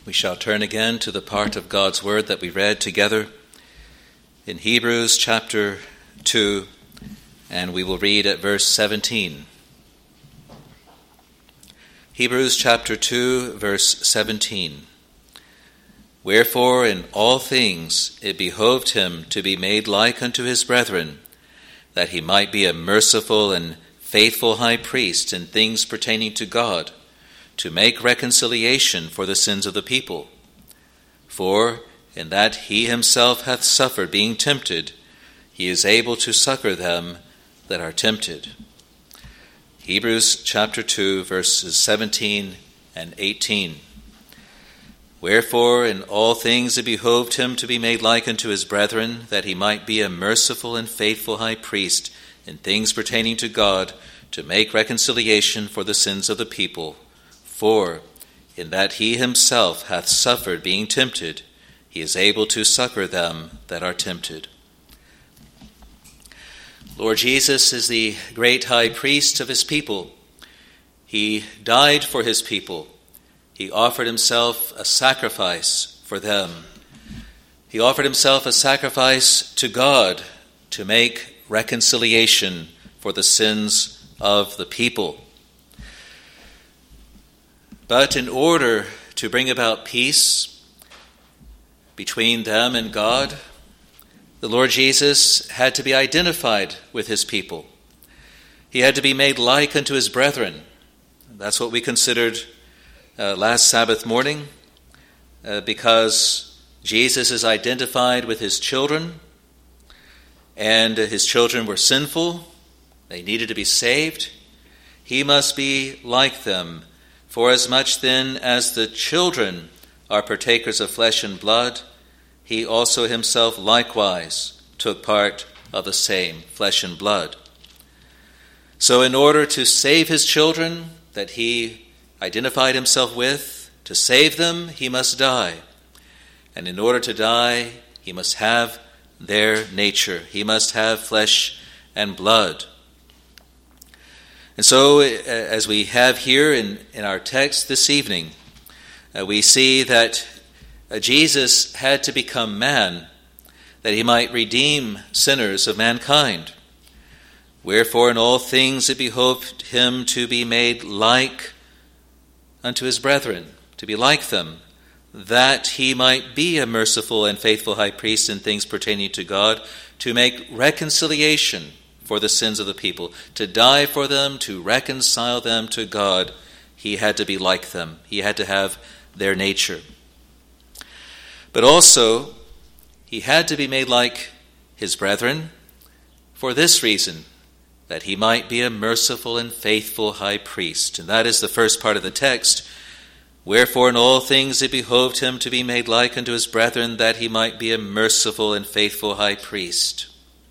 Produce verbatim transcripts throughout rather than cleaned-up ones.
We shall turn again to the part of God's Word that we read together in Hebrews chapter two, and we will read at verse seventeen. Hebrews chapter two, verse seventeen. Wherefore in all things it behoved him to be made like unto his brethren, that he might be a merciful and faithful high priest in things pertaining to God, to make reconciliation for the sins of the people. For in that he himself hath suffered being tempted, he is able to succor them that are tempted. Hebrews chapter two, verses seventeen and eighteen. Wherefore in all things it behoved him to be made like unto his brethren, that he might be a merciful and faithful high priest in things pertaining to God, to make reconciliation for the sins of the people. For in that he himself hath suffered being tempted, he is able to succor them that are tempted. Lord Jesus is the great high priest of his people. He died for his people. He offered himself a sacrifice for them. He offered himself a sacrifice to God to make reconciliation for the sins of the people. But in order to bring about peace between them and God, the Lord Jesus had to be identified with his people. He had to be made like unto his brethren. That's what we considered uh, last Sabbath morning, uh, because Jesus is identified with his children, and his children were sinful. They needed to be saved. He must be like them. Forasmuch then as the children are partakers of flesh and blood, he also himself likewise took part of the same flesh and blood. So in order to save his children that he identified himself with, to save them, he must die. And in order to die, he must have their nature. He must have flesh and blood. And so, as we have here in, in our text this evening, uh, we see that uh, Jesus had to become man, that he might redeem sinners of mankind. Wherefore in all things it behoved him to be made like unto his brethren, to be like them, that he might be a merciful and faithful high priest in things pertaining to God, to make reconciliation for the sins of the people, to die for them, to reconcile them to God. He had to be like them. He had to have their nature. But also, he had to be made like his brethren for this reason, that he might be a merciful and faithful high priest. And that is the first part of the text. Wherefore in all things it behoved him to be made like unto his brethren, that he might be a merciful and faithful high priest.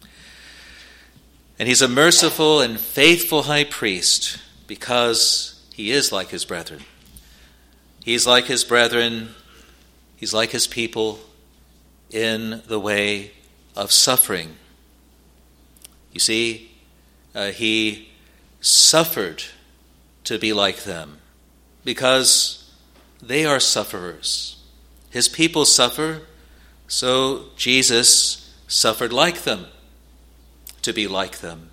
And he's a merciful and faithful high priest because he is like his brethren. He's like his brethren, he's like his people in the way of suffering. You see, uh, he suffered to be like them because they are sufferers. His people suffer, so Jesus suffered like them, to be like them.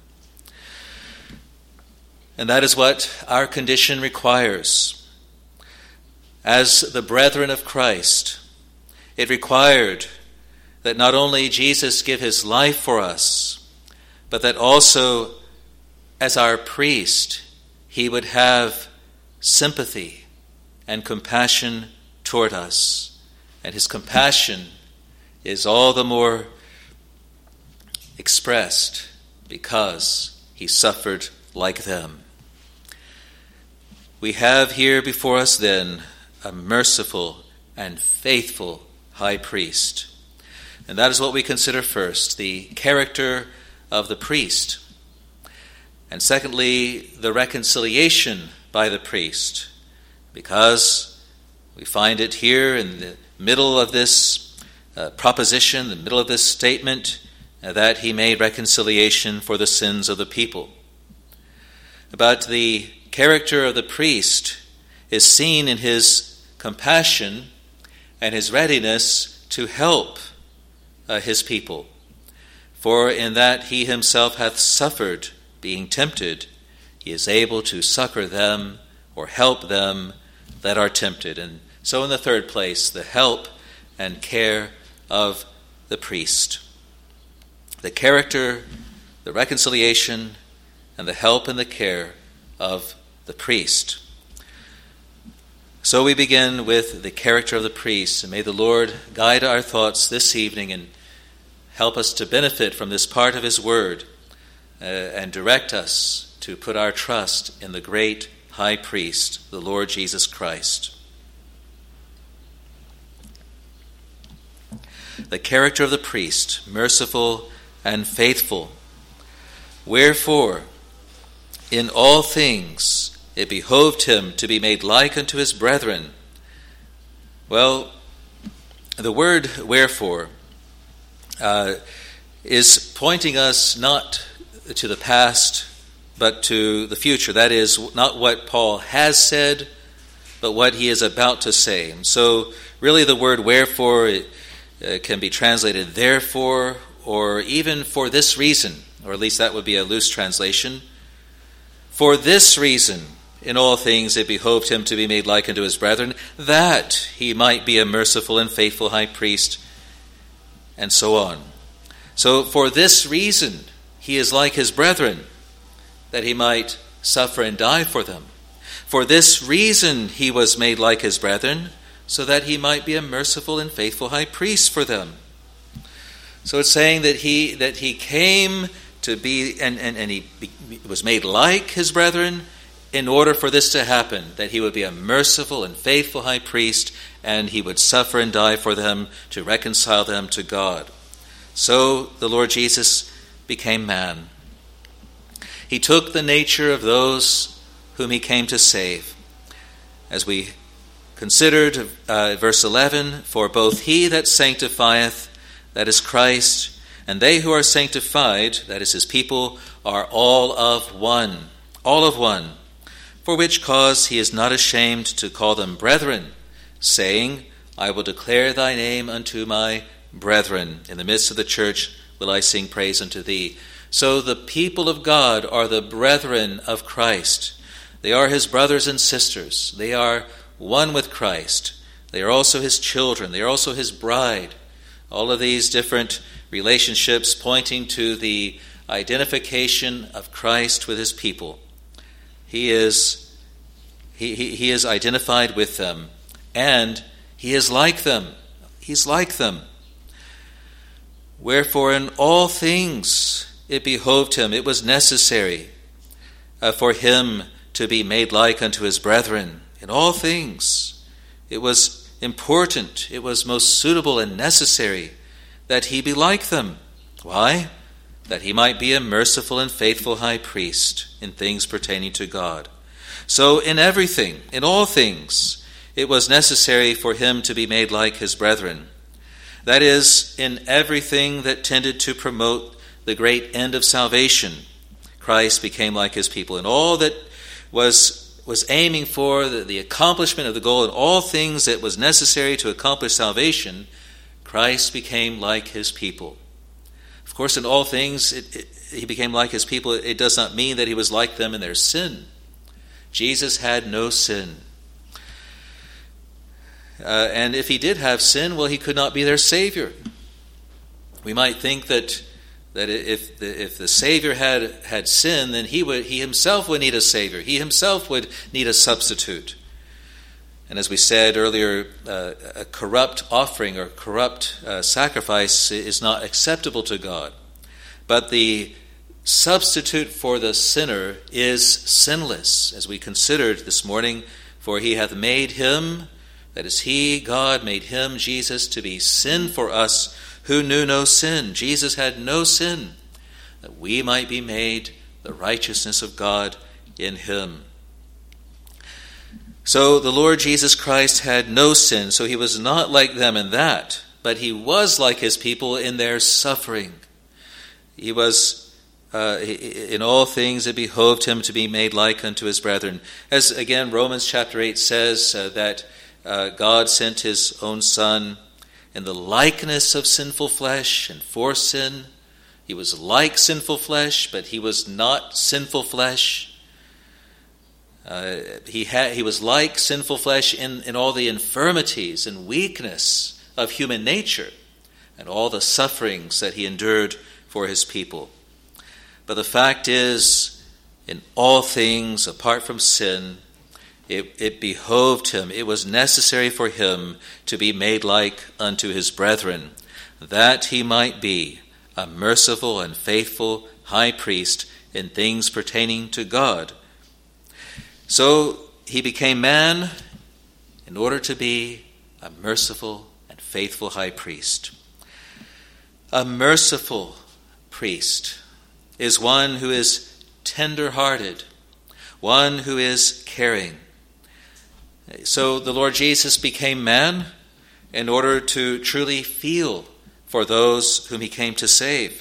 And that is what our condition requires. As the brethren of Christ, it required that not only Jesus give his life for us, but that also as our priest, he would have sympathy and compassion toward us. And his compassion is all the more expressed because he suffered like them. We have here before us then a merciful and faithful high priest. And that is what we consider first, the character of the priest. And secondly, the reconciliation by the priest, because we find it here in the middle of this uh, proposition, the middle of this statement, uh, that he made reconciliation for the sins of the people. But the character of the priest is seen in his compassion and his readiness to help uh, his people. For in that he himself hath suffered, being tempted, he is able to succor them or help them that are tempted. And so in the third place, the help and care of the priest. The character, the reconciliation, and the help and the care of the priest. So we begin with the character of the priest, and may the Lord guide our thoughts this evening and help us to benefit from this part of his word uh, and direct us to put our trust in the great high priest, the Lord Jesus Christ. The character of the priest, merciful and faithful. Wherefore, in all things it behoved him to be made like unto his brethren. Well, the word wherefore uh, is pointing us not to the past, but to the future. That is, not what Paul has said, but what he is about to say. And so, really the word wherefore uh, can be translated therefore, or even for this reason, or at least that would be a loose translation. For this reason, in all things it behoved him to be made like unto his brethren, that he might be a merciful and faithful high priest, and so on. So for this reason he is like his brethren, that he might suffer and die for them. For this reason he was made like his brethren, so that he might be a merciful and faithful high priest for them. So it's saying that he that he came to be, and, and, and he be, was made like his brethren, in order for this to happen, that he would be a merciful and faithful high priest, and he would suffer and die for them to reconcile them to God. So the Lord Jesus became man. He took the nature of those whom he came to save. As we considered uh, verse eleven, for both he that sanctifieth, that is Christ, and they who are sanctified, that is his people, are all of one, all of one. For which cause he is not ashamed to call them brethren, saying, I will declare thy name unto my brethren. In the midst of the church will I sing praise unto thee. So the people of God are the brethren of Christ. They are his brothers and sisters. They are one with Christ. They are also his children. They are also his bride. All of these different relationships pointing to the identification of Christ with his people. He is, he, he, he is identified with them, and he is like them. He's like them. Wherefore in all things it behoved him, it was necessary uh, for him to be made like unto his brethren. In all things it was important, it was most suitable and necessary that he be like them. Why? That he might be a merciful and faithful high priest in things pertaining to God. So in everything, in all things, it was necessary for him to be made like his brethren. That is, in everything that tended to promote the great end of salvation, Christ became like his people. In all that was, was aiming for the, the accomplishment of the goal, in all things that was necessary to accomplish salvation, Christ became like his people. Of course, in all things, it, it, he became like his people. It does not mean that he was like them in their sin. Jesus had no sin. Uh, and if he did have sin, well, he could not be their Savior. We might think that that if the, if the Savior had, had sin, then he would he himself would need a Savior. He himself would need a substitute. And as we said earlier, uh, a corrupt offering or corrupt uh, sacrifice is not acceptable to God. But the substitute for the sinner is sinless, as we considered this morning, for he hath made him, that is he, God, made him, Jesus, to be sin for us who knew no sin. Jesus had no sin, that we might be made the righteousness of God in him. So the Lord Jesus Christ had no sin, so he was not like them in that, but he was like his people in their suffering. He was, uh, in all things it behoved him to be made like unto his brethren. As again Romans chapter eight says, uh, that uh, God sent his own Son in the likeness of sinful flesh and for sin. He was like sinful flesh, but he was not sinful flesh. Uh, he had, he was like sinful flesh in, in all the infirmities and weakness of human nature and all the sufferings that he endured for his people. But the fact is, in all things, apart from sin, it, it behoved him, it was necessary for him to be made like unto his brethren, that he might be a merciful and faithful high priest in things pertaining to God. So he became man in order to be a merciful and faithful high priest. A merciful priest is one who is tender-hearted, one who is caring. So the Lord Jesus became man in order to truly feel for those whom he came to save.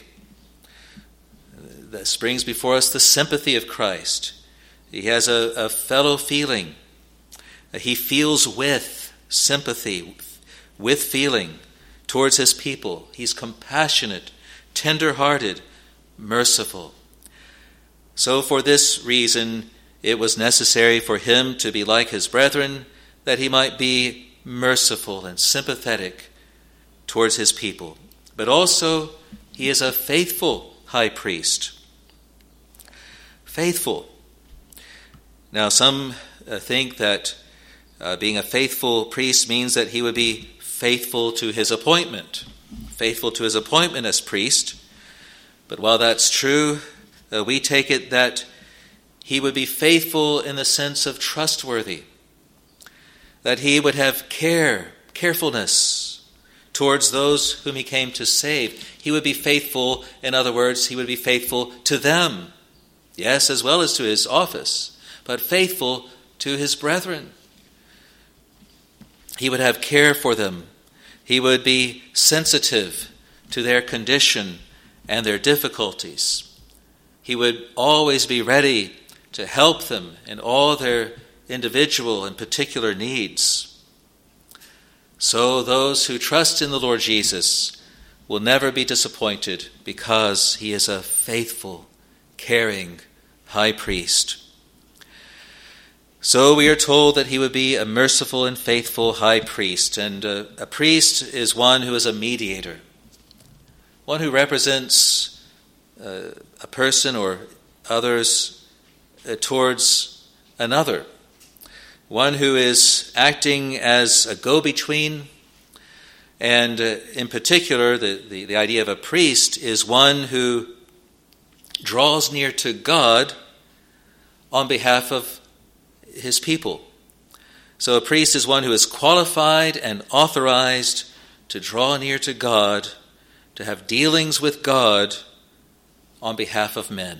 This brings before us the sympathy of Christ. He has a, a fellow feeling. He feels with sympathy, with feeling towards his people. He's compassionate, tender-hearted, merciful. So for this reason, it was necessary for him to be like his brethren, that he might be merciful and sympathetic towards his people. But also, he is a faithful high priest. Faithful. Now, some uh, think that uh, being a faithful priest means that he would be faithful to his appointment, faithful to his appointment as priest. But while that's true, uh, we take it that he would be faithful in the sense of trustworthy, that he would have care, carefulness towards those whom he came to save. He would be faithful, in other words, he would be faithful to them, yes, as well as to his office, but faithful to his brethren. He would have care for them. He would be sensitive to their condition and their difficulties. He would always be ready to help them in all their individual and particular needs. So those who trust in the Lord Jesus will never be disappointed, because he is a faithful, caring high priest. So we are told that he would be a merciful and faithful high priest. And uh, a priest is one who is a mediator, one who represents uh, a person or others uh, towards another, one who is acting as a go-between. And uh, in particular, the, the, the idea of a priest is one who draws near to God on behalf of his people. So a priest is one who is qualified and authorized to draw near to God, to have dealings with God on behalf of men.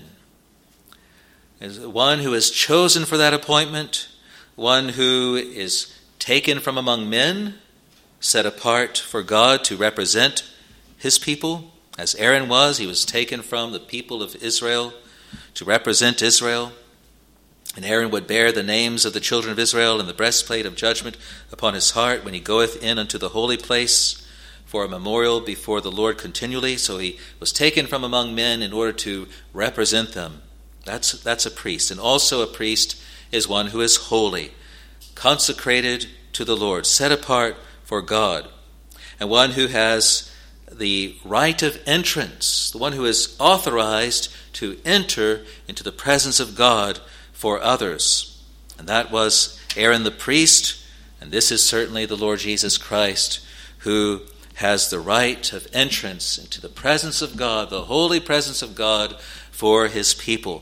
Is one who is chosen for that appointment, one who is taken from among men, set apart for God to represent his people. As Aaron was, he was taken from the people of Israel to represent Israel. And Aaron would bear the names of the children of Israel and the breastplate of judgment upon his heart when he goeth in unto the holy place for a memorial before the Lord continually. So he was taken from among men in order to represent them. That's, that's a priest. And also a priest is one who is holy, consecrated to the Lord, set apart for God, and one who has the right of entrance, the one who is authorized to enter into the presence of God for others. And that was Aaron the priest, and this is certainly the Lord Jesus Christ, who has the right of entrance into the presence of God, the holy presence of God for his people.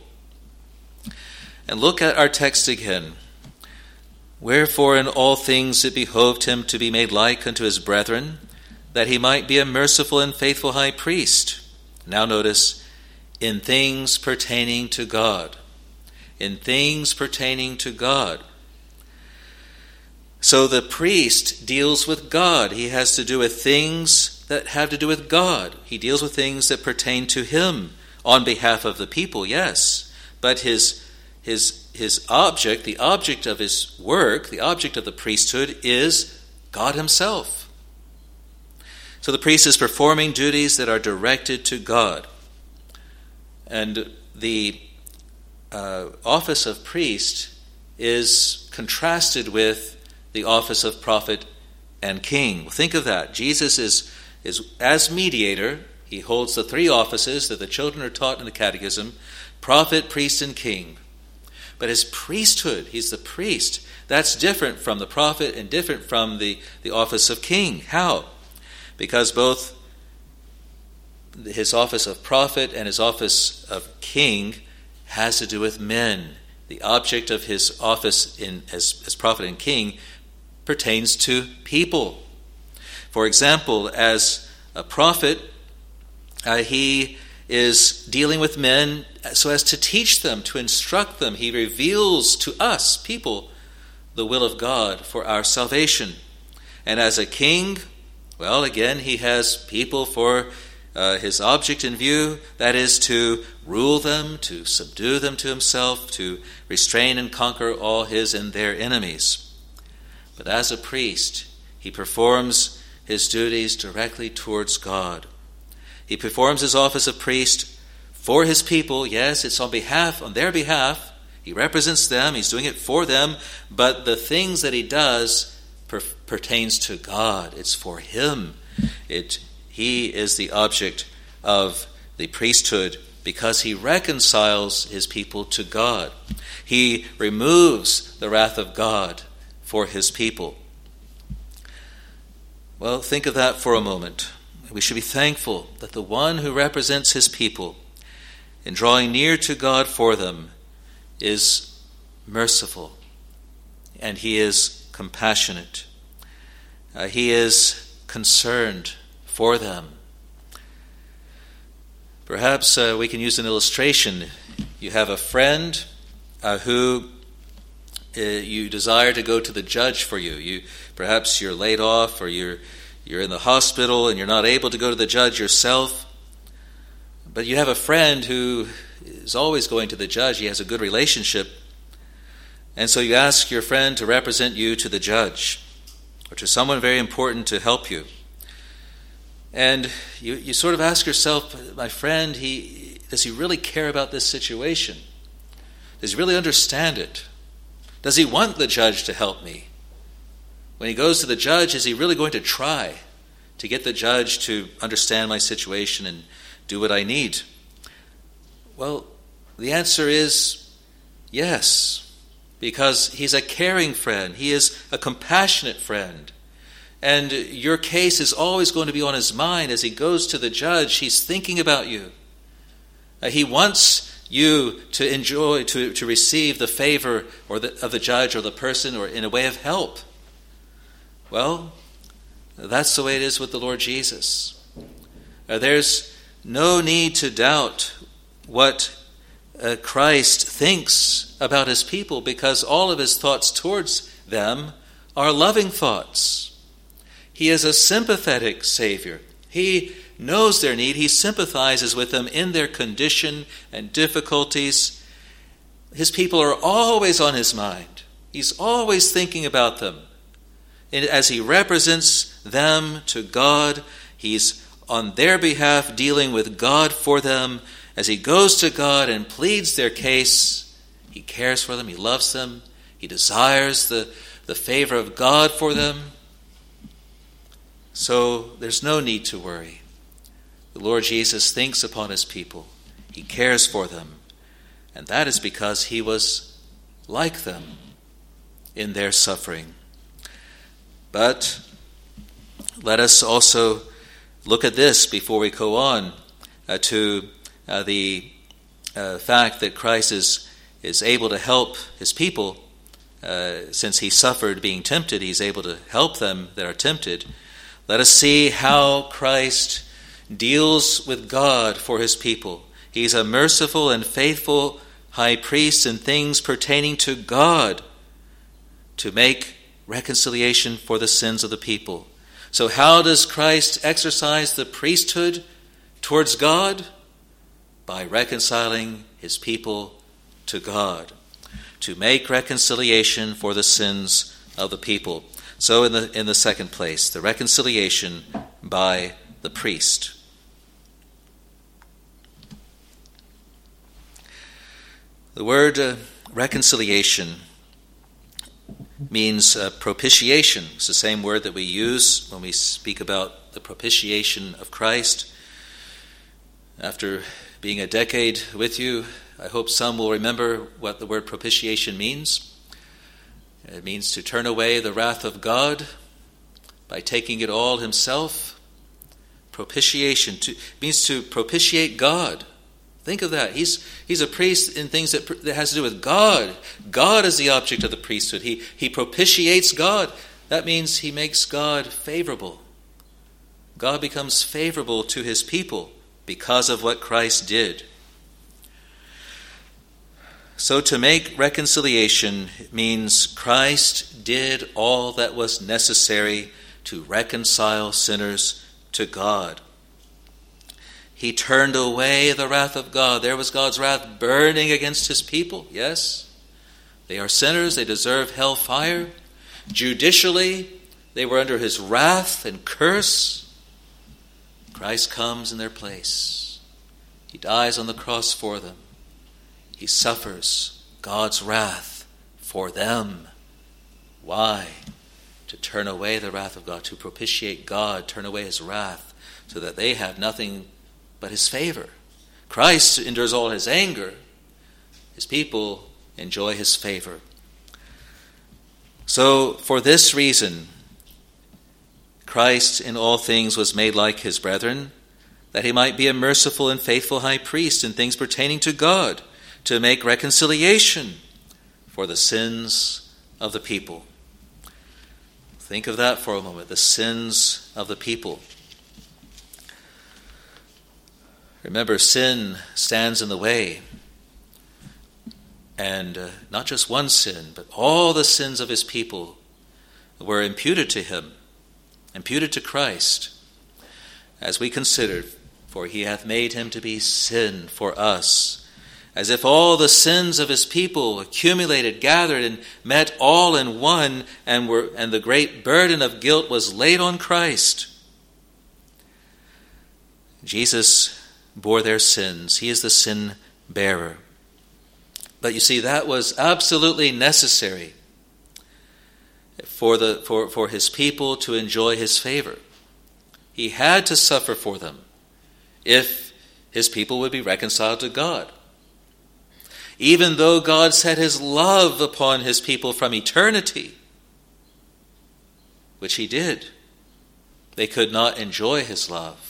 And look at our text again. Wherefore in all things it behoved him to be made like unto his brethren, that he might be a merciful and faithful high priest. Now notice, in things pertaining to God. In things pertaining to God. So the priest deals with God. He has to do with things that have to do with God. He deals with things that pertain to him on behalf of the people, yes. But his his, his object, the object of his work, the object of the priesthood is God himself. So the priest is performing duties that are directed to God. And the uh, office of priest is contrasted with the office of prophet and king. Think of that. Jesus is, is as mediator. He holds the three offices that the children are taught in the catechism: prophet, priest, and king. But his priesthood, he's the priest. That's different from the prophet and different from the, the office of king. How? Because both his office of prophet and his office of king has to do with men. The object of his office in as, as prophet and king pertains to people. For example, as a prophet, uh, he is dealing with men so as to teach them, to instruct them. He reveals to us, people, the will of God for our salvation. And as a king, well, again, he has people for uh, his object in view, that is to rule them, to subdue them to himself, to restrain and conquer all his and their enemies. But as a priest, he performs his duties directly towards God. He performs his office of priest for his people. Yes, it's on behalf, on their behalf. He represents them. He's doing it for them. But the things that he does per- pertains to God. It's for him. It he is the object of the priesthood because he reconciles his people to God. He removes the wrath of God for his people. Well, think of that for a moment. We should be thankful that the one who represents his people in drawing near to God for them is merciful, and he is compassionate. Uh, he is concerned for them. Perhaps uh, we can use an illustration. You have a friend uh, who uh, you desire to go to the judge for you. You perhaps you're laid off, or you're you're in the hospital and you're not able to go to the judge yourself. But you have a friend who is always going to the judge. He has a good relationship. And so you ask your friend to represent you to the judge, or to someone very important to help you. And you, you sort of ask yourself, my friend, he does he really care about this situation? Does he really understand it? Does he want the judge to help me? When he goes to the judge, is he really going to try to get the judge to understand my situation and do what I need? Well, the answer is yes, because he's a caring friend. He is a compassionate friend. And your case is always going to be on his mind. As he goes to the judge, he's thinking about you. Uh, he wants you to enjoy, to, to receive the favor or the, of the judge or the person, or in a way of help. Well, that's the way it is with the Lord Jesus. Uh, there's no need to doubt what uh, Christ thinks about his people, because all of his thoughts towards them are loving thoughts. He is a sympathetic Savior. He knows their need. He sympathizes with them in their condition and difficulties. His people are always on his mind. He's always thinking about them. And as he represents them to God, he's on their behalf dealing with God for them. As he goes to God and pleads their case, he cares for them, he loves them, he desires the, the favor of God for them. So there's no need to worry. The Lord Jesus thinks upon his people. He cares for them. And that is because he was like them in their suffering. But let us also look at this before we go on uh, to uh, the uh, fact that Christ is, is able to help his people. Uh, since he suffered being tempted, he's able to help them that are tempted. Let us see how Christ deals with God for his people. He's a merciful and faithful high priest in things pertaining to God, to make reconciliation for the sins of the people. So how does Christ exercise the priesthood towards God? By reconciling his people to God. to make reconciliation for the sins of the people. So in the in the second place, the reconciliation by the priest. The word uh, reconciliation means uh, propitiation. It's the same word that we use when we speak about the propitiation of Christ. After being a decade with you, I hope some will remember what the word propitiation means. It means to turn away the wrath of God by taking it all himself. Propitiation to, means to propitiate God. Think of that. He's he's a priest in things that, that has to do with God. God is the object of the priesthood. He, he propitiates God. That means he makes God favorable. God becomes favorable to his people because of what Christ did. So to make reconciliation means Christ did all that was necessary to reconcile sinners to God. He turned away the wrath of God. There was God's wrath burning against his people. Yes, they are sinners. They deserve hellfire. Judicially, they were under his wrath and curse. Christ comes in their place. He dies on the cross for them. He suffers God's wrath for them. Why? To turn away the wrath of God, to propitiate God, turn away his wrath, so that they have nothing but his favor. Christ endures all his anger. His people enjoy his favor. So, for this reason, Christ in all things was made like his brethren, that he might be a merciful and faithful high priest in things pertaining to God, to make reconciliation for the sins of the people. Think of that for a moment, the sins of the people. Remember, sin stands in the way. And uh, not just one sin, but all the sins of his people were imputed to him, imputed to Christ, as we considered, for he hath made him to be sin for us, as if all the sins of his people accumulated, gathered, and met all in one, and were and the great burden of guilt was laid on Christ. Jesus bore their sins. He is the sin bearer. But you see, that was absolutely necessary for the for, for his people to enjoy his favor. He had to suffer for them if his people would be reconciled to God. Even though God set his love upon his people from eternity, which he did, they could not enjoy his love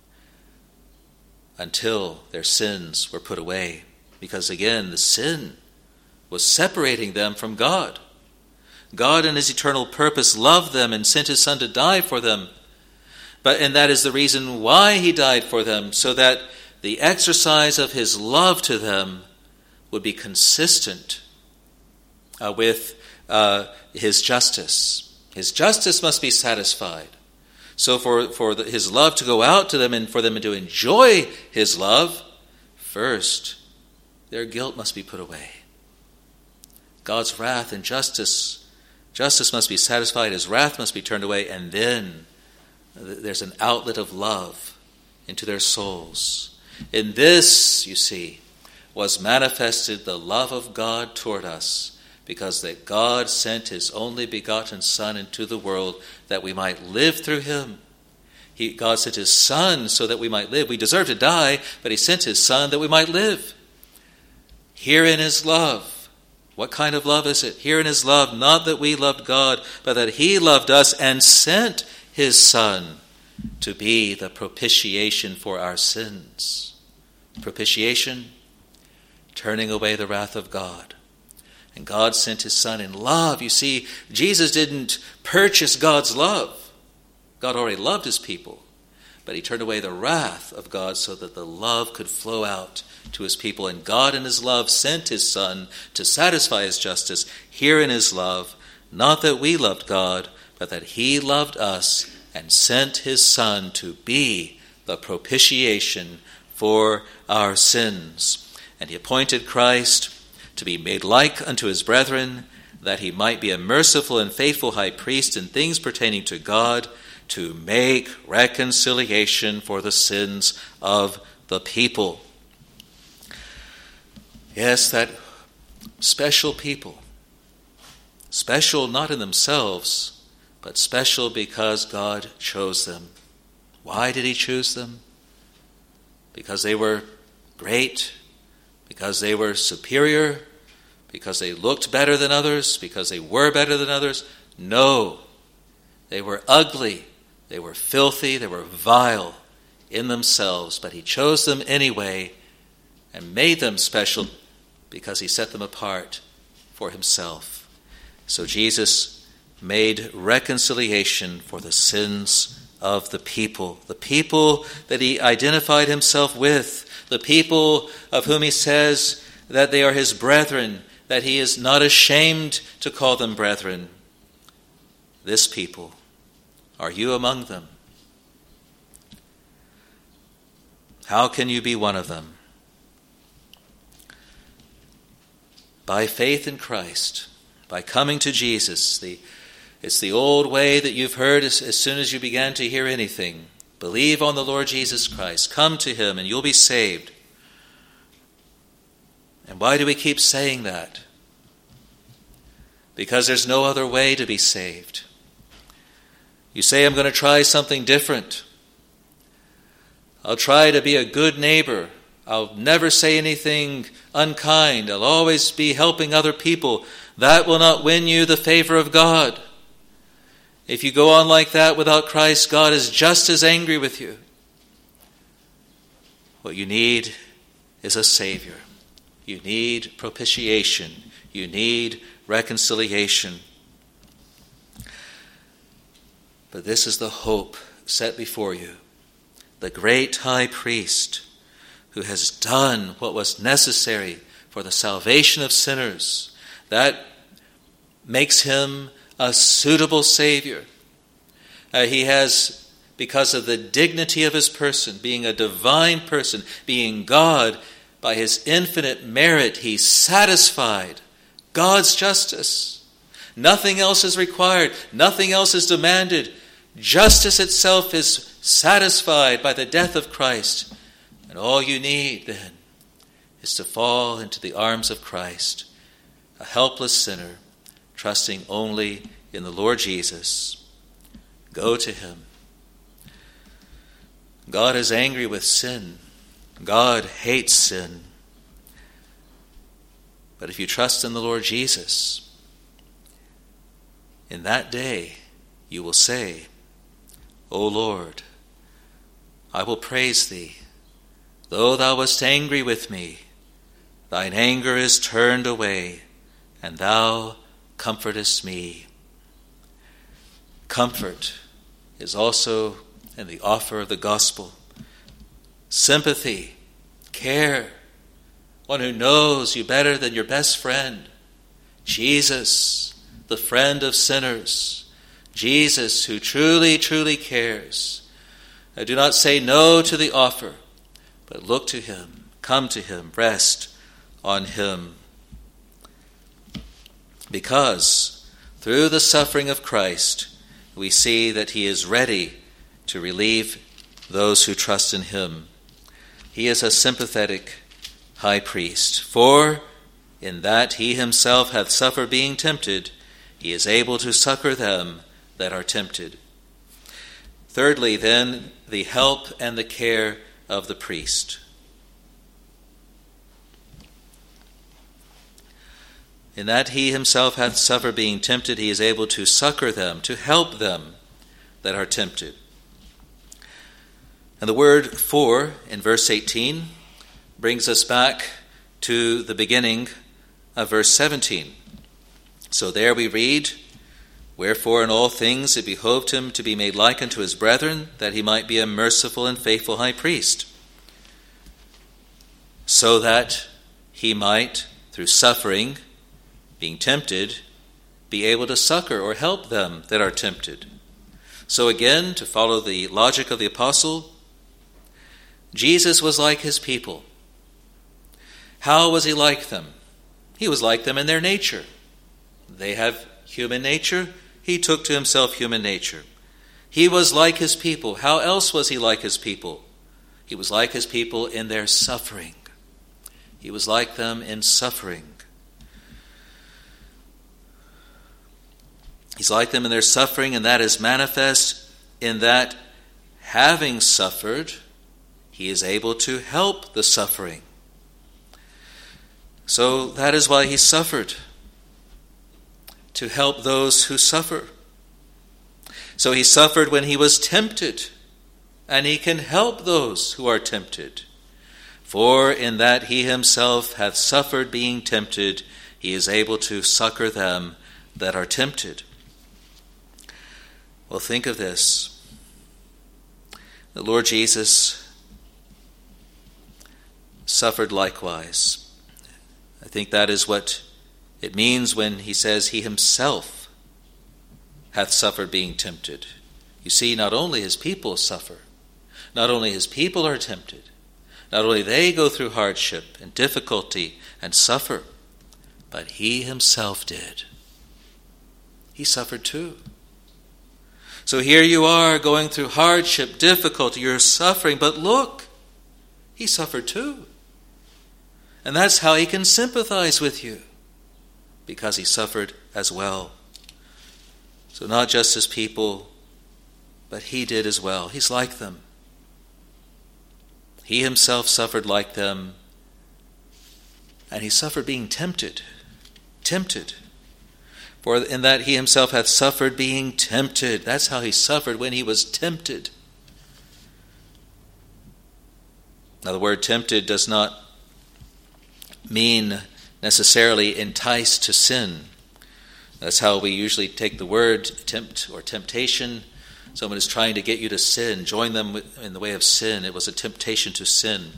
until their sins were put away. Because again, the sin was separating them from God. God in his eternal purpose loved them and sent his Son to die for them. But and that is the reason why he died for them, so that the exercise of his love to them would be consistent uh, with uh, his justice. His justice must be satisfied. So for, for the, his love to go out to them and for them to enjoy his love, first, their guilt must be put away. God's wrath and justice, justice must be satisfied, his wrath must be turned away, and then there's an outlet of love into their souls. In this, you see, was manifested the love of God toward us, because that God sent his only begotten Son into the world that we might live through him. He, God sent his Son so that we might live. We deserve to die, but he sent his Son that we might live. Herein is love. What kind of love is it? Herein is love, not that we loved God, but that he loved us and sent his Son to be the propitiation for our sins. Propitiation, turning away the wrath of God. And God sent his Son in love. You see, Jesus didn't purchase God's love. God already loved his people. But he turned away the wrath of God so that the love could flow out to his people. And God in his love sent his Son to satisfy his justice. Herein is love, not that we loved God, but that he loved us and sent his Son to be the propitiation for our sins. And he appointed Christ to be made like unto his brethren, that he might be a merciful and faithful high priest in things pertaining to God, to make reconciliation for the sins of the people. Yes, that special people. Special not in themselves, but special because God chose them. Why did he choose them? Because they were great, because they were superior, because they looked better than others, because they were better than others? No. They were ugly, they were filthy, they were vile in themselves, but he chose them anyway and made them special because he set them apart for himself. So Jesus made reconciliation for the sins of the people, the people that he identified himself with, the people of whom he says that they are his brethren, that he is not ashamed to call them brethren. This people, are you among them? How can you be one of them? By faith in Christ, by coming to Jesus. The, it's the old way that you've heard as, as soon as you began to hear anything. Believe on the Lord Jesus Christ. Come to him and you'll be saved. And why do we keep saying that? Because there's no other way to be saved. You say, I'm going to try something different. I'll try to be a good neighbor. I'll never say anything unkind. I'll always be helping other people. That will not win you the favor of God. If you go on like that without Christ, God is just as angry with you. What you need is a Savior. You need propitiation. You need reconciliation. But this is the hope set before you. The great high priest who has done what was necessary for the salvation of sinners. That makes him a suitable Savior. Uh, he has, because of the dignity of his person, being a divine person, being God, by his infinite merit, he satisfied God's justice. Nothing else is required. Nothing else is demanded. Justice itself is satisfied by the death of Christ. And all you need then is to fall into the arms of Christ, a helpless sinner, trusting only in the Lord Jesus. Go to him. God is angry with sin. God hates sin. But if you trust in the Lord Jesus, in that day you will say, O Lord, I will praise thee. Though thou wast angry with me, thine anger is turned away, and thou comfortest me. Comfort is also in the offer of the gospel. Sympathy, care, one who knows you better than your best friend. Jesus, the friend of sinners. Jesus, who truly, truly cares. I do not say no to the offer, but look to him, come to him, rest on him. Because through the suffering of Christ, we see that he is ready to relieve those who trust in him. He is a sympathetic high priest, for in that he himself hath suffered being tempted, he is able to succor them that are tempted. Thirdly, then, the help and the care of the priest. In that he himself hath suffered being tempted, he is able to succor them, to help them that are tempted. And the word for in verse eighteen brings us back to the beginning of verse seventeen. So there we read, Wherefore in all things it behoved him to be made like unto his brethren, that he might be a merciful and faithful high priest, so that he might, through suffering, being tempted, be able to succor or help them that are tempted. So again, to follow the logic of the apostle, Jesus was like his people. How was he like them? He was like them in their nature. They have human nature. He took to himself human nature. He was like his people. How else was he like his people? He was like his people in their suffering. He was like them in suffering. He's like them in their suffering, and that is manifest in that, having suffered, he is able to help the suffering. So that is why he suffered, to help those who suffer. So he suffered when he was tempted, and he can help those who are tempted. For in that he himself hath suffered being tempted, he is able to succor them that are tempted. Well, think of this. The Lord Jesus suffered likewise. I think that is what it means when he says he himself hath suffered being tempted. You see, not only his people suffer, not only his people are tempted, not only they go through hardship and difficulty and suffer, but he himself did. He suffered too. So here you are going through hardship, difficulty, you're suffering, but look, he suffered too. And that's how he can sympathize with you, because he suffered as well. So not just his people, but he did as well. He's like them. He himself suffered like them, and he suffered being tempted, tempted. For in that he himself hath suffered being tempted. That's how he suffered, when he was tempted. Now the word tempted does not mean necessarily enticed to sin. That's how we usually take the word tempt or temptation. Someone is trying to get you to sin, join them in the way of sin. It was a temptation to sin.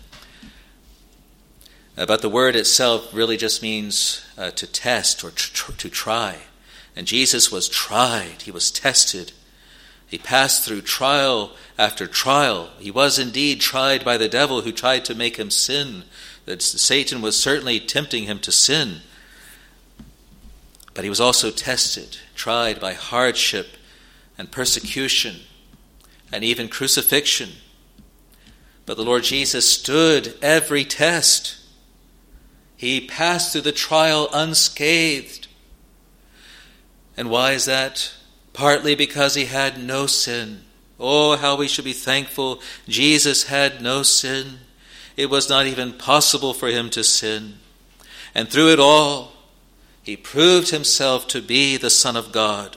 Uh, but the word itself really just means uh, to test or tr- to try. And Jesus was tried. He was tested. He passed through trial after trial. He was indeed tried by the devil, who tried to make him sin. That Satan was certainly tempting him to sin. But he was also tested, tried by hardship and persecution, and even crucifixion. But the Lord Jesus stood every test. He passed through the trial unscathed. And why is that? Partly because he had no sin. Oh, how we should be thankful Jesus had no sin. It was not even possible for him to sin. And through it all, he proved himself to be the Son of God.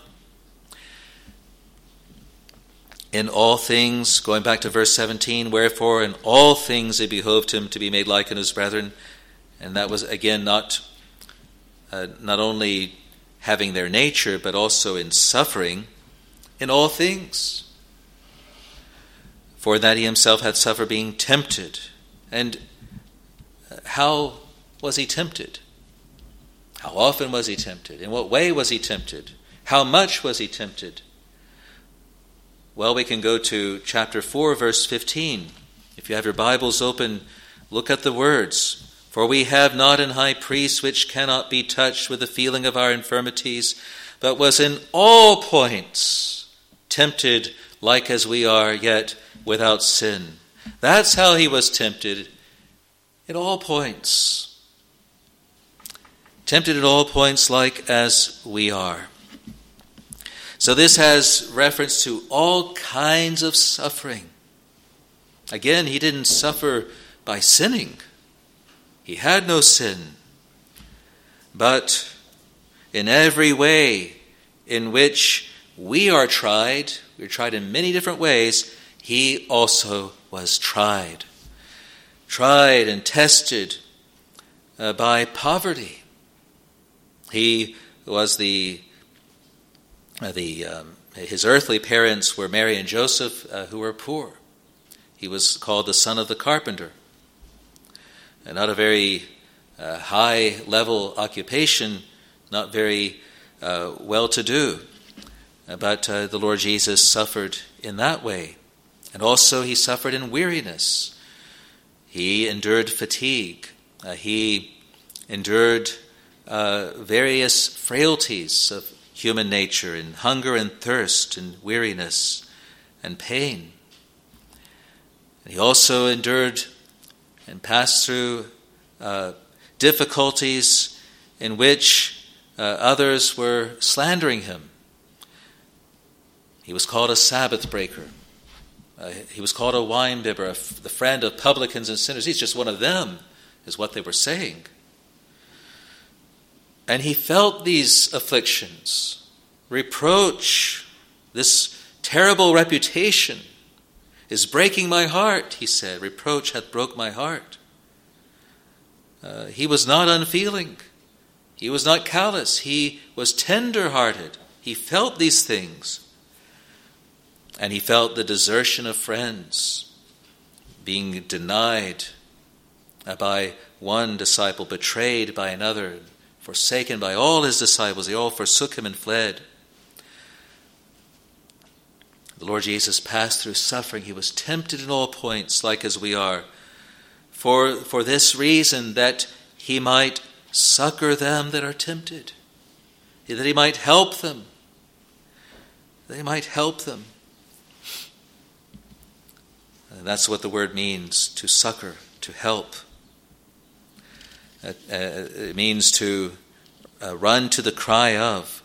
In all things, going back to verse seventeen, wherefore in all things it behoved him to be made like unto his brethren. And that was, again, not, uh, not only having their nature, but also in suffering, in all things. For that he himself had suffered being tempted. And how was he tempted? How often was he tempted? In what way was he tempted? How much was he tempted? Well, we can go to chapter four, verse fifteen. If you have your Bibles open, look at the words. For we have not an high priest which cannot be touched with the feeling of our infirmities, but was in all points tempted like as we are, yet without sin. That's how he was tempted, at all points. Tempted at all points like as we are. So this has reference to all kinds of suffering. Again, he didn't suffer by sinning. He had no sin. But in every way in which we are tried, we're tried in many different ways, he also was tried. Tried and tested uh, by poverty. He was the Uh, the um, his earthly parents were Mary and Joseph, uh, who were poor. He was called the son of the carpenter. And not a very uh, high-level occupation, not very uh, well-to-do. Uh, but uh, the Lord Jesus suffered in that way. And also he suffered in weariness. He endured fatigue. Uh, he endured uh, various frailties of human nature, in hunger and thirst and weariness and pain. And he also endured and passed through uh, difficulties in which uh, others were slandering him. He was called a Sabbath breaker. Uh, he was called a wine bibber, a f- the friend of publicans and sinners. He's just one of them, is what they were saying. And he felt these afflictions, reproach, this terrible reputation is breaking my heart, he said. Reproach hath broke my heart. Uh, he was not unfeeling. He was not callous. He was tender-hearted. He felt these things. And he felt the desertion of friends, being denied by one disciple, betrayed by another, forsaken by all his disciples. They all forsook him and fled. The Lord Jesus passed through suffering. He was tempted in all points, like as we are, for, for this reason, that he might succor them that are tempted, that he might help them, that he might help them. And that's what the word means, to succor, to help. Uh, uh, it means to uh, run to the cry of.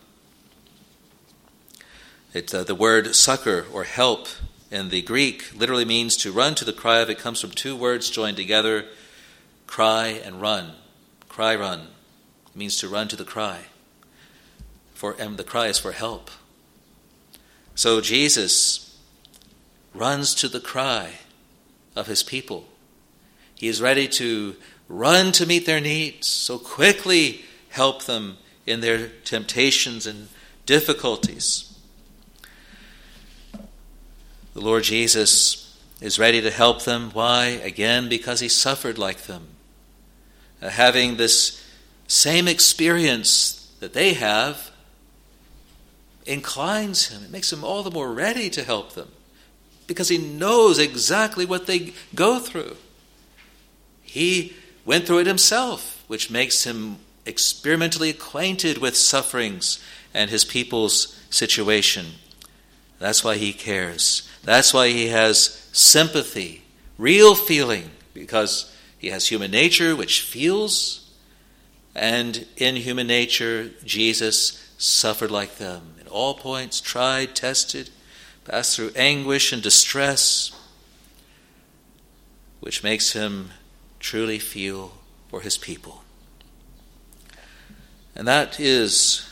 It, uh, the word succor or help in the Greek literally means to run to the cry of. It comes from two words joined together, cry and run. Cry, run. It means to run to the cry. For, and the cry is for help. So Jesus runs to the cry of his people. He is ready to run to meet their needs, so quickly help them in their temptations and difficulties. The Lord Jesus is ready to help them. Why? Again, because he suffered like them. Uh, having this same experience that they have inclines him. It makes him all the more ready to help them, because he knows exactly what they go through. He went through it himself, which makes him experimentally acquainted with sufferings and his people's situation. That's why he cares. That's why he has sympathy, real feeling, because he has human nature which feels, and in human nature, Jesus suffered like them. In all points, tried, tested, passed through anguish and distress, which makes him truly feel for his people. And that is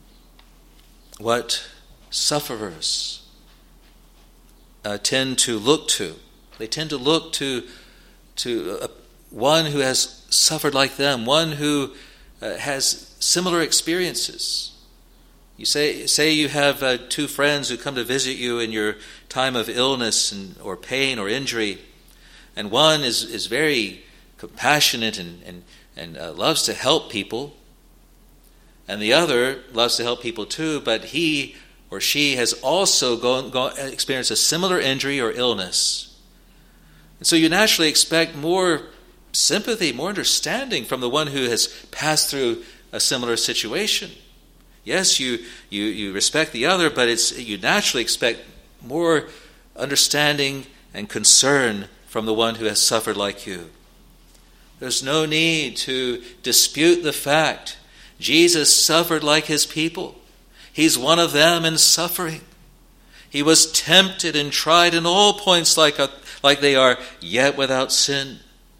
what sufferers uh, tend to look to. They tend to look to, to uh, one who has suffered like them, one who uh, has similar experiences. You say, say you have uh, two friends who come to visit you in your time of illness and, or pain or injury, and one is, is very compassionate and, and, and uh, loves to help people, and the other loves to help people too, but he or she has also gone, gone, experienced a similar injury or illness. And so you naturally expect more sympathy, more understanding from the one who has passed through a similar situation. Yes, you, you, you respect the other, but it's you naturally expect more understanding and concern from the one who has suffered like you. There's no need to dispute the fact Jesus suffered like his people. He's one of them in suffering. He was tempted and tried in all points like, a, like they are, yet without sin.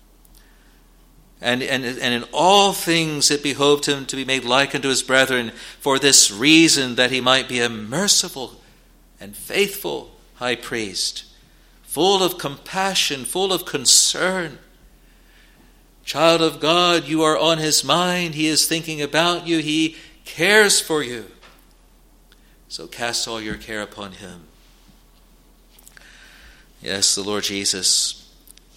And, and, and in all things it behoved him to be made like unto his brethren, for this reason, that he might be a merciful and faithful high priest, full of compassion, full of concern. Child of God, you are on his mind. He is thinking about you. He cares for you. So cast all your care upon him. Yes, the Lord Jesus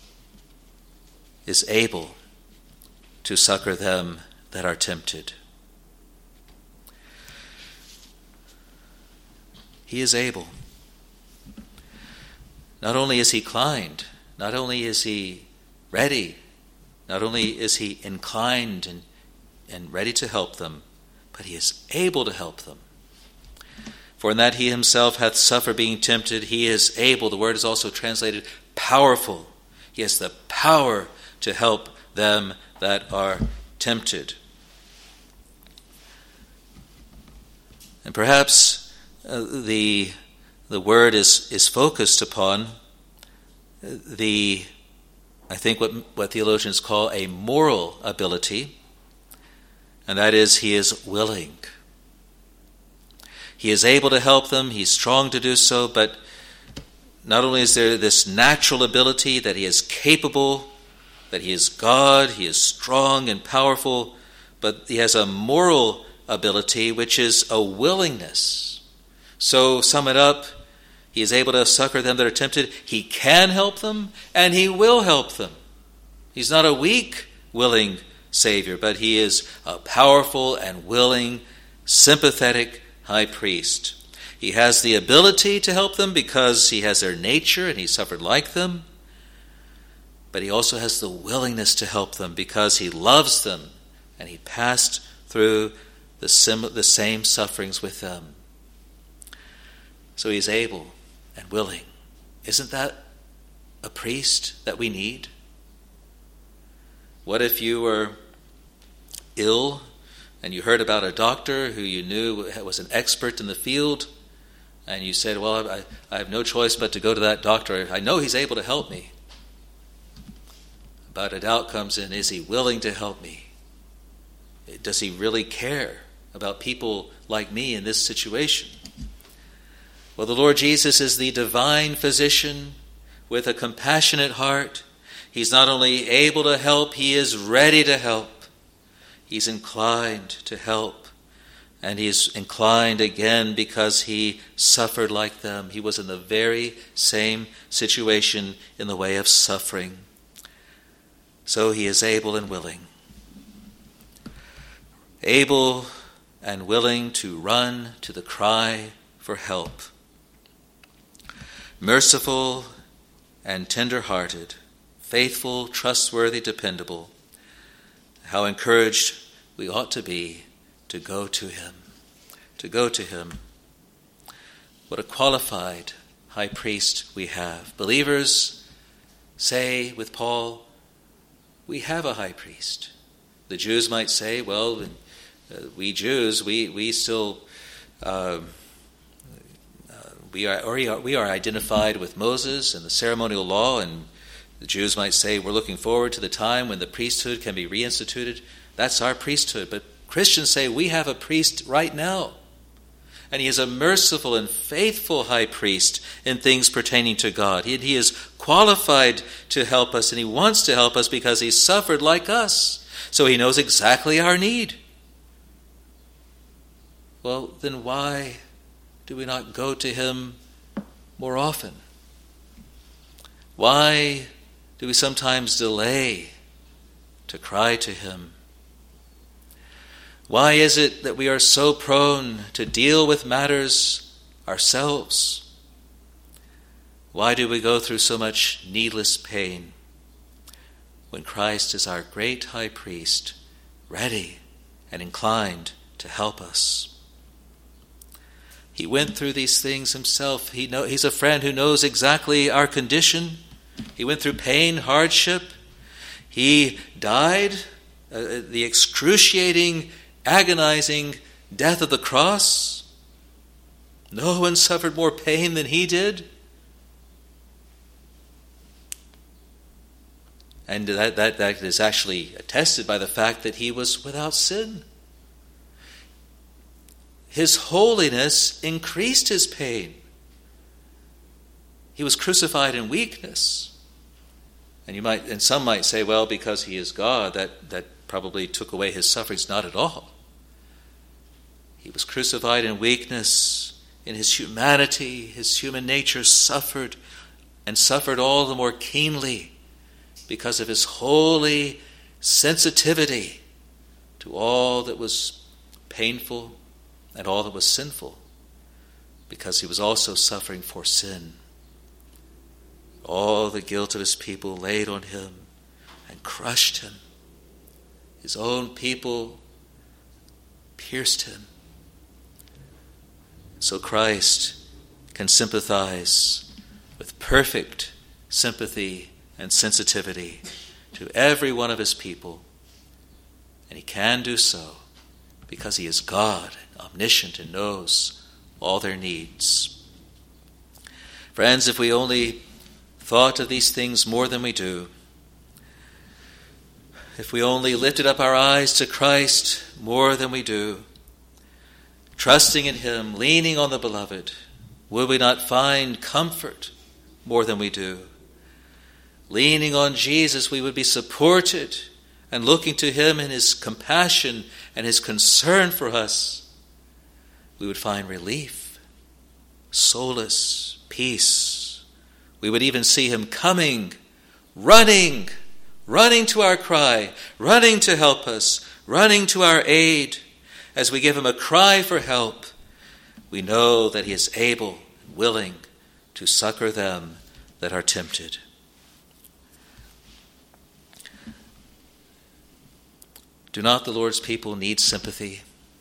is able to succor them that are tempted. He is able. Not only is he inclined, not only is he ready, not only is he inclined and and ready to help them, but he is able to help them. For in that he himself hath suffered being tempted, he is able, the word is also translated powerful. He has the power to help them that are tempted. And perhaps uh, the the word is, is focused upon the, I think what, what theologians call a moral ability, and that is he is willing. He is able to help them, he's strong to do so, but not only is there this natural ability that he is capable, that he is God, he is strong and powerful, but he has a moral ability which is a willingness. So sum it up, he is able to succor them that are tempted. He can help them and he will help them. He's not a weak, willing Savior, but he is a powerful and willing, sympathetic high priest. He has the ability to help them because he has their nature and he suffered like them. But he also has the willingness to help them because he loves them and he passed through the, sim- the same sufferings with them. So he's able and willing. Isn't that a priest that we need? What if you were ill and you heard about a doctor who you knew was an expert in the field, and you said, well, I, I have no choice but to go to that doctor. I know he's able to help me. But a doubt comes in, is he willing to help me? Does he really care about people like me in this situation? Well, the Lord Jesus is the divine physician with a compassionate heart. He's not only able to help, he is ready to help. He's inclined to help. And he is inclined again because he suffered like them. He was in the very same situation in the way of suffering. So he is able and willing. Able and willing to run to the cry for help. Merciful and tender-hearted, faithful, trustworthy, dependable. How encouraged we ought to be to go to him, to go to him. What a qualified high priest we have. Believers say with Paul, we have a high priest. The Jews might say, well, uh, we Jews, we, we still, uh, uh, we, are, we are we are identified with Moses and the ceremonial law, and the Jews might say, we're looking forward to the time when the priesthood can be reinstituted. That's our priesthood. But Christians say we have a priest right now. And he is a merciful and faithful high priest in things pertaining to God. He, he is qualified to help us, and he wants to help us because he suffered like us. So he knows exactly our need. Well, then why do we not go to him more often? Why do we sometimes delay to cry to him? Why is it that we are so prone to deal with matters ourselves? Why do we go through so much needless pain when Christ is our great high priest, ready and inclined to help us? He went through these things himself. He know, he's a friend who knows exactly our condition. He went through pain, hardship. He died, uh, the excruciating, agonizing death of the cross. No one suffered more pain than he did. And that, that, that is actually attested by the fact that he was without sin. His holiness increased his pain. He was crucified in weakness. And you might, and some might say, well, because he is God, that, that probably took away his sufferings. Not at all. He was crucified in weakness. In his humanity, his human nature suffered, and suffered all the more keenly because of his holy sensitivity to all that was painful and all that was sinful, because he was also suffering for sin. All the guilt of his people laid on him and crushed him. His own people pierced him. So Christ can sympathize with perfect sympathy and sensitivity to every one of his people. And he can do so because he is God, omniscient, and knows all their needs. Friends, if we only thought of these things more than we do, if we only lifted up our eyes to Christ more than we do, trusting in him, leaning on the beloved, would we not find comfort more than we do? Leaning on Jesus, we would be supported, and looking to him in his compassion and his concern for us, we would find relief, solace, peace. We would even see him coming, running, running to our cry, running to help us, running to our aid. As we give him a cry for help, we know that he is able and willing to succor them that are tempted. Do not the Lord's people need sympathy?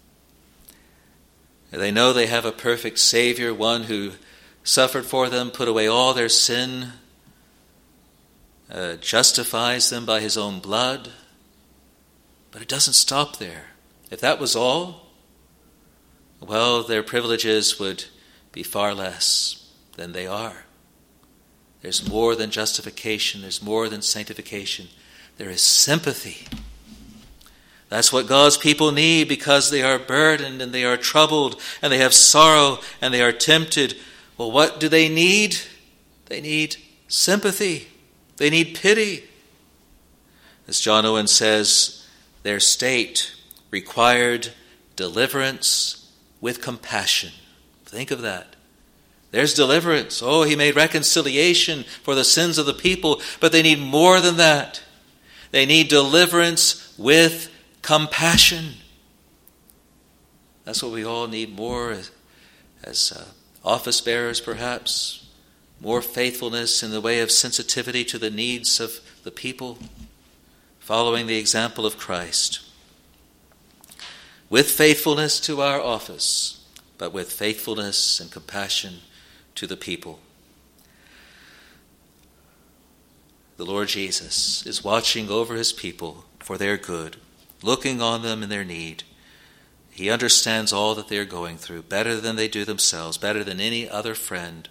They know they have a perfect Savior, one who suffered for them, put away all their sin, uh, justifies them by his own blood. But it doesn't stop there. If that was all, well, their privileges would be far less than they are. There's more than justification. There's more than sanctification. There is sympathy. That's what God's people need, because they are burdened and they are troubled and they have sorrow and they are tempted. Well, what do they need? They need sympathy. They need pity. As John Owen says, their state required deliverance with compassion. Think of that. There's deliverance. Oh, he made reconciliation for the sins of the people, but they need more than that. They need deliverance with compassion. That's what we all need more as, as uh, office bearers, perhaps. More faithfulness in the way of sensitivity to the needs of the people, following the example of Christ. With faithfulness to our office, but with faithfulness and compassion to the people. The Lord Jesus is watching over his people for their good, looking on them in their need. He understands all that they're going through better than they do themselves, better than any other friend.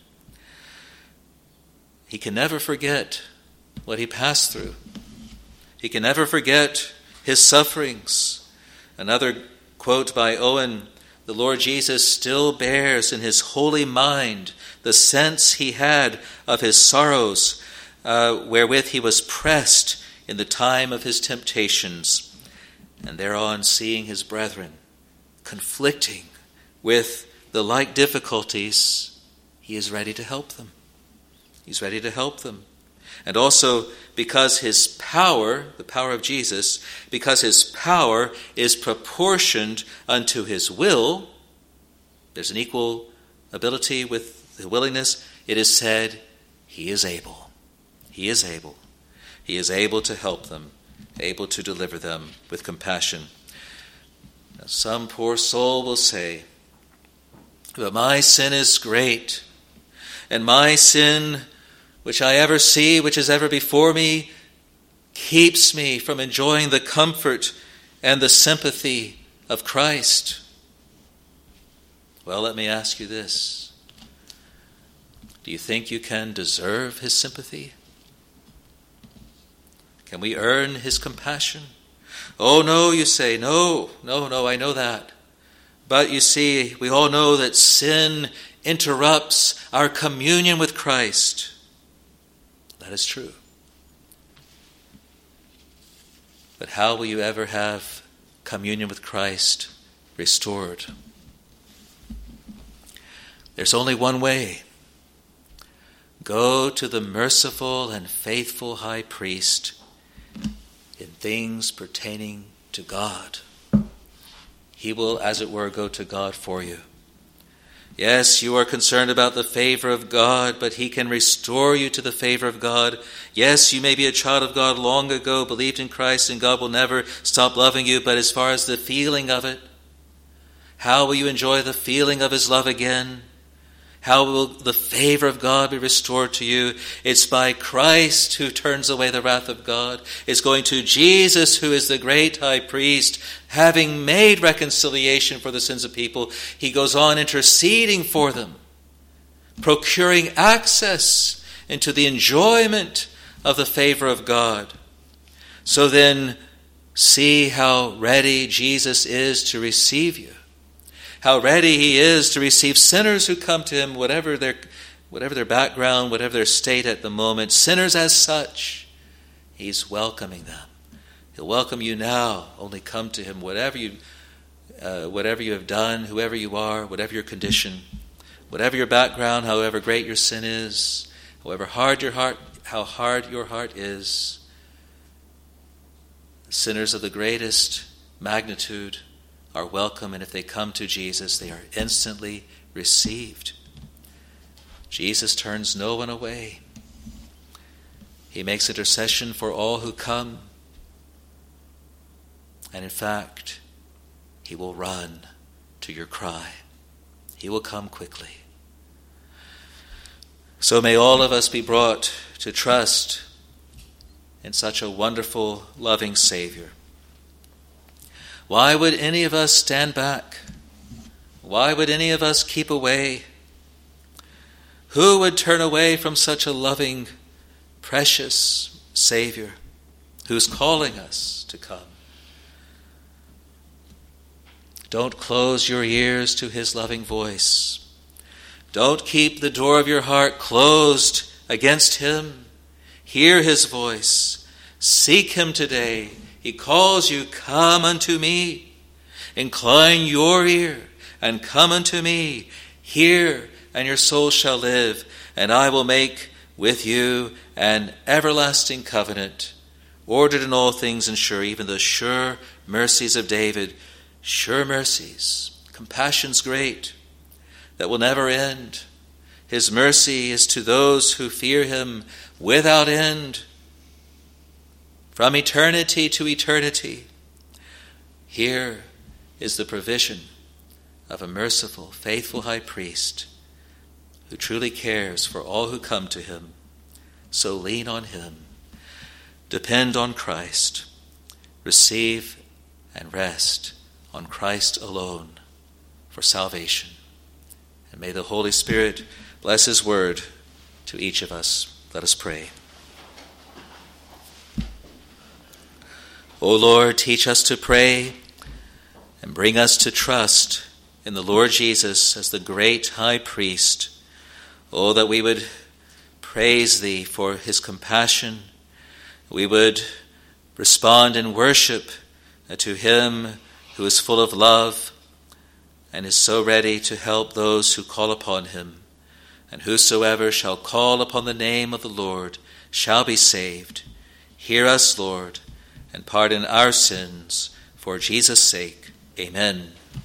He can never forget what he passed through. He can never forget his sufferings. Another quote by Owen, the Lord Jesus still bears in his holy mind the sense he had of his sorrows, uh, wherewith he was pressed in the time of his temptations. And thereon seeing his brethren conflicting with the like difficulties, he is ready to help them. He's ready to help them. And also because his power, the power of Jesus, because his power is proportioned unto his will, there's an equal ability with the willingness, it is said, he is able. He is able. He is able to help them, able to deliver them with compassion. Now, some poor soul will say, but my sin is great, and my sin, which I ever see, which is ever before me, keeps me from enjoying the comfort and the sympathy of Christ. Well, let me ask you this. Do you think you can deserve his sympathy? Can we earn his compassion? Oh, no, you say. No, no, no, I know that. But you see, we all know that sin interrupts our communion with Christ. That is true. But how will you ever have communion with Christ restored? There's only one way. Go to the merciful and faithful high priest in things pertaining to God. He will, as it were, go to God for you. Yes, you are concerned about the favor of God, but he can restore you to the favor of God. Yes, you may be a child of God long ago, believed in Christ, and God will never stop loving you, but as far as the feeling of it, How will you enjoy the feeling of his love again? How will the favor of God be restored to you? It's by Christ who turns away the wrath of God. It's going to Jesus, who is the great high priest, having made reconciliation for the sins of people. He goes on interceding for them, procuring access into the enjoyment of the favor of God. So then, see how ready Jesus is to receive you. How ready he is to receive sinners who come to him, whatever their, whatever their background, whatever their state at the moment. Sinners as such, he's welcoming them. He'll welcome you now. Only come to him, whatever you, uh, whatever you have done, whoever you are, whatever your condition, whatever your background, however great your sin is, however hard your heart, how hard your heart is. Sinners of the greatest magnitude are welcome, and if they come to Jesus, they are instantly received. Jesus turns no one away. He makes intercession for all who come. And in fact, he will run to your cry. He will come quickly. So may all of us be brought to trust in such a wonderful, loving Savior. Why would any of us stand back? Why would any of us keep away? Who would turn away from such a loving, precious Savior who's calling us to come? Don't close your ears to his loving voice. Don't keep the door of your heart closed against him. Hear his voice. Seek him today. He calls you, come unto me. Incline your ear and come unto me. Hear, and your soul shall live, and I will make with you an everlasting covenant, ordered in all things and sure, even the sure mercies of David, sure mercies, compassions great, that will never end. His mercy is to those who fear him without end, from eternity to eternity. Here is the provision of a merciful, faithful high priest who truly cares for all who come to him. So lean on him. Depend on Christ. Receive and rest on Christ alone for salvation. And may the Holy Spirit bless his word to each of us. Let us pray. O Lord, teach us to pray and bring us to trust in the Lord Jesus as the great high priest. Oh, that we would praise thee for his compassion. We would respond in worship to him who is full of love and is so ready to help those who call upon him. And whosoever shall call upon the name of the Lord shall be saved. Hear us, Lord, and pardon our sins for Jesus' sake. Amen.